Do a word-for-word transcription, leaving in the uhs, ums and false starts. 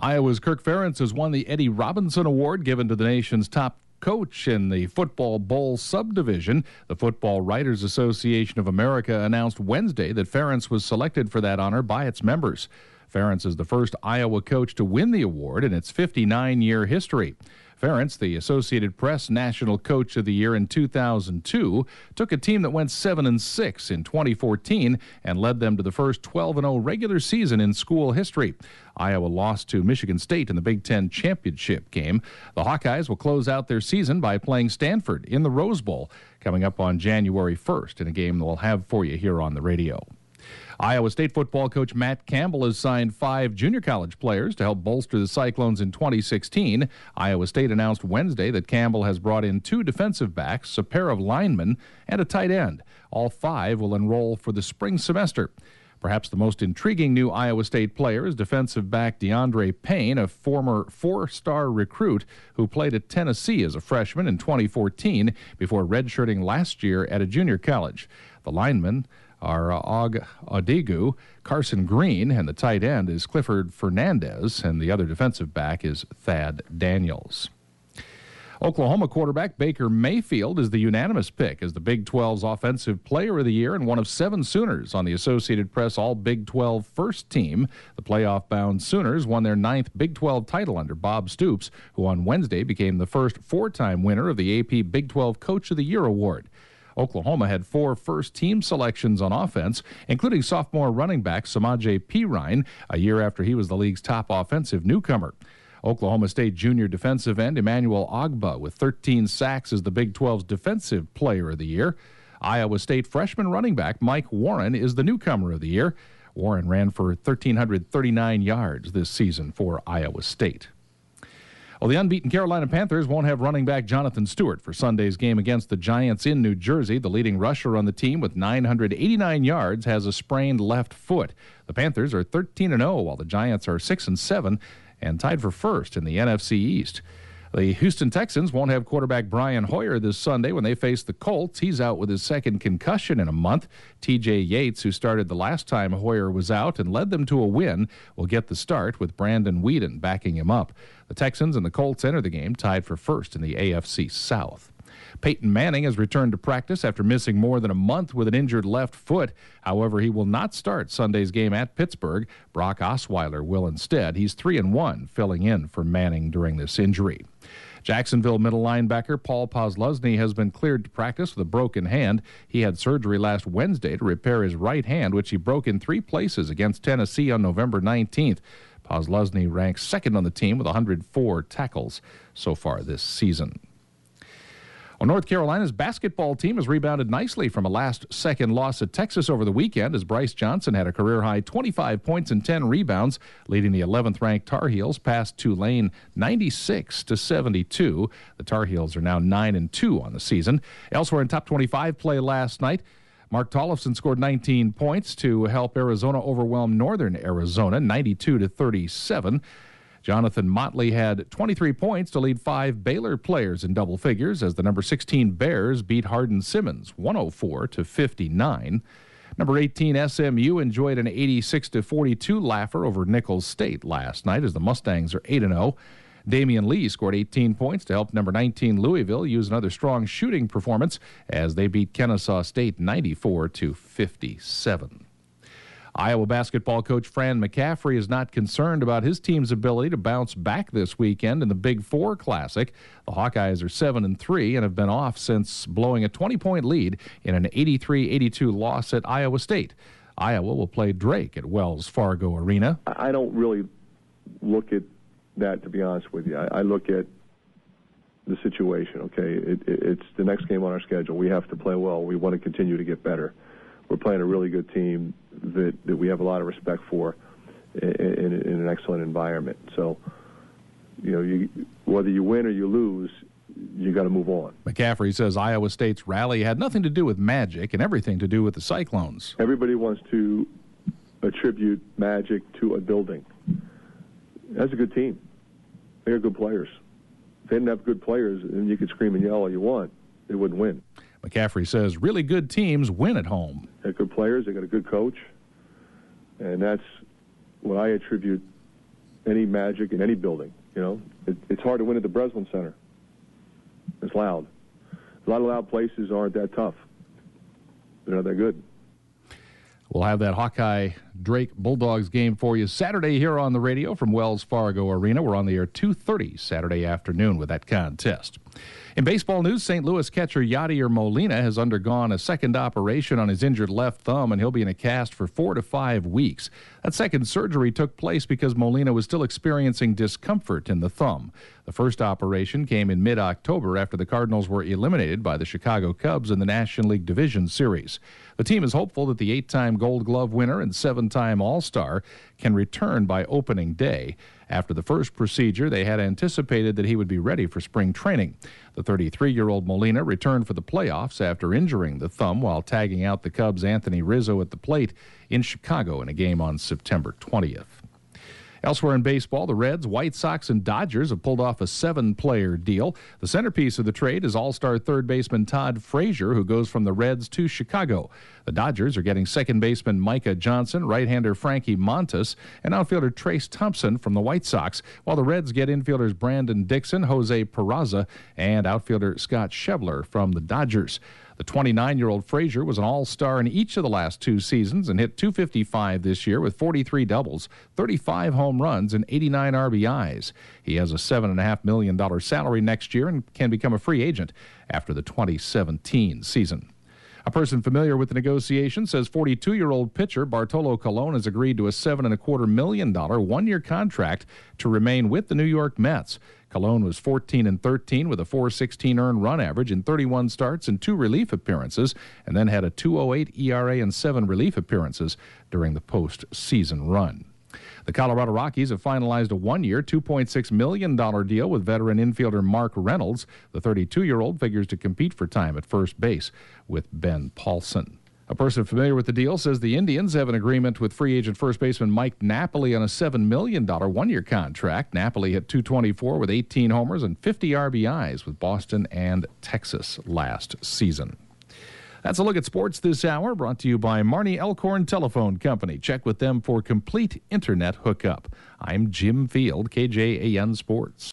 Iowa's Kirk Ferentz has won the Eddie Robinson Award, given to the nation's top coach in the Football Bowl subdivision. The Football Writers Association of America announced Wednesday that Ferentz was selected for that honor by its members. Ferentz is the first Iowa coach to win the award in its fifty-nine-year history. Ferentz, the Associated Press National Coach of the Year in two thousand two, took a team that went seven and six in twenty fourteen and led them to the first twelve and oh regular season in school history. Iowa lost to Michigan State in the Big Ten championship game. The Hawkeyes will close out their season by playing Stanford in the Rose Bowl coming up on January first in a game that we'll have for you here on the radio. Iowa State football coach Matt Campbell has signed five junior college players to help bolster the Cyclones in twenty sixteen. Iowa State announced Wednesday that Campbell has brought in two defensive backs, a pair of linemen, and a tight end. All five will enroll for the spring semester. Perhaps the most intriguing new Iowa State player is defensive back DeAndre Payne, a former four-star recruit who played at Tennessee as a freshman in twenty fourteen before redshirting last year at a junior college. The linemen are uh, Og Odegu, Carson Green, and the tight end is Clifford Fernandez, and the other defensive back is Thad Daniels. Oklahoma quarterback Baker Mayfield is the unanimous pick as the Big twelve's Offensive Player of the Year and one of seven Sooners on the Associated Press All-Big twelve first team. The playoff-bound Sooners won their ninth Big twelve title under Bob Stoops, who on Wednesday became the first four-time winner of the A P Big twelve Coach of the Year award. Oklahoma had four first-team selections on offense, including sophomore running back Samaje Perine, a year after he was the league's top offensive newcomer. Oklahoma State junior defensive end Emmanuel Ogbah with thirteen sacks as the Big twelve's Defensive Player of the Year. Iowa State freshman running back Mike Warren is the newcomer of the year. Warren ran for one thousand three hundred thirty-nine yards this season for Iowa State. Well, the unbeaten Carolina Panthers won't have running back Jonathan Stewart for Sunday's game against the Giants in New Jersey. The leading rusher on the team with nine hundred eighty-nine yards has a sprained left foot. The Panthers are thirteen and oh, while the Giants are six and seven and tied for first in the N F C East. The Houston Texans won't have quarterback Brian Hoyer this Sunday when they face the Colts. He's out with his second concussion in a month. T J Yates, who started the last time Hoyer was out and led them to a win, will get the start with Brandon Weeden backing him up. The Texans and the Colts enter the game tied for first in the A F C South. Peyton Manning has returned to practice after missing more than a month with an injured left foot. However, he will not start Sunday's game at Pittsburgh. Brock Osweiler will instead. He's three and one, filling in for Manning during this injury. Jacksonville middle linebacker Paul Posluszny has been cleared to practice with a broken hand. He had surgery last Wednesday to repair his right hand, which he broke in three places against Tennessee on November nineteenth. Posluszny ranks second on the team with one hundred four tackles so far this season. Well, North Carolina's basketball team has rebounded nicely from a last-second loss at Texas over the weekend as Bryce Johnson had a career-high twenty-five points and ten rebounds, leading the eleventh-ranked Tar Heels past Tulane ninety-six to seventy-two. The Tar Heels are now nine and two on the season. Elsewhere in top twenty-five play last night, Mark Tollefson scored nineteen points to help Arizona overwhelm Northern Arizona ninety-two to thirty-seven. Jonathan Motley had twenty-three points to lead five Baylor players in double figures as the number sixteen Bears beat Hardin-Simmons one oh four to fifty-nine. Number eighteen S M U enjoyed an eighty-six to forty-two laugher over Nicholls State last night as the Mustangs are eight and oh. Damian Lee scored eighteen points to help number nineteen Louisville use another strong shooting performance as they beat Kennesaw State ninety-four to fifty-seven. Iowa basketball coach Fran McCaffrey is not concerned about his team's ability to bounce back this weekend in the Big Four Classic. The Hawkeyes are seven and three and have been off since blowing a twenty-point lead in an eighty-three eighty-two loss at Iowa State. Iowa will play Drake at Wells Fargo Arena. I don't really look at that, to be honest with you. I, I look at the situation, okay? It, it, it's the next game on our schedule. We have to play well. We want to continue to get better. We're playing a really good team that, that we have a lot of respect for in, in, in an excellent environment. So, you know, you, whether you win or you lose, you got to move on. McCaffrey says Iowa State's rally had nothing to do with magic and everything to do with the Cyclones. Everybody wants to attribute magic to a building. That's a good team. They're good players. If they didn't have good players, then you could scream and yell all you want. They wouldn't win. McCaffrey says really good teams win at home. They're good players. They got a good coach. And that's what I attribute any magic in any building. You know, it, it's hard to win at the Breslin Center. It's loud. A lot of loud places aren't that tough. They're not that good. We'll have that Hawkeye Drake Bulldogs game for you Saturday here on the radio from Wells Fargo Arena. We're on the air two thirty Saturday afternoon with that contest. In baseball news, Saint Louis catcher Yadier Molina has undergone a second operation on his injured left thumb, and he'll be in a cast for four to five weeks. That second surgery took place because Molina was still experiencing discomfort in the thumb. The first operation came in mid-October after the Cardinals were eliminated by the Chicago Cubs in the National League Division Series. The team is hopeful that the eight-time Gold Glove winner and seven-time All-Star can return by opening day. After the first procedure, they had anticipated that he would be ready for spring training. The thirty-three-year-old Molina returned for the playoffs after injuring the thumb while tagging out the Cubs' Anthony Rizzo at the plate in Chicago in a game on September twentieth. Elsewhere in baseball, the Reds, White Sox, and Dodgers have pulled off a seven-player deal. The centerpiece of the trade is all-star third baseman Todd Frazier, who goes from the Reds to Chicago. The Dodgers are getting second baseman Micah Johnson, right-hander Frankie Montas, and outfielder Trace Thompson from the White Sox, while the Reds get infielders Brandon Dixon, Jose Peraza, and outfielder Scott Schebler from the Dodgers. The twenty-nine-year-old Frazier was an all-star in each of the last two seasons and hit two fifty-five this year with forty-three doubles, thirty-five home runs, and eighty-nine R B Is. He has a seven point five million dollars salary next year and can become a free agent after the twenty seventeen season. A person familiar with the negotiation says forty-two-year-old pitcher Bartolo Colon has agreed to a seven and a quarter million dollar one-year contract to remain with the New York Mets. Colon was fourteen and thirteen with a four sixteen earned run average in thirty-one starts and two relief appearances, and then had a two oh eight E R A and seven relief appearances during the postseason run. The Colorado Rockies have finalized a one-year, two point six million dollars deal with veteran infielder Mark Reynolds. The thirty-two-year-old figures to compete for time at first base with Ben Paulson. A person familiar with the deal says the Indians have an agreement with free agent first baseman Mike Napoli on a seven million dollars one-year contract. Napoli hit two twenty-four with eighteen homers and fifty R B Is with Boston and Texas last season. That's a look at sports this hour, brought to you by Marnie Elkhorn Telephone Company. Check with them for complete internet hookup. I'm Jim Field, K J A N Sports.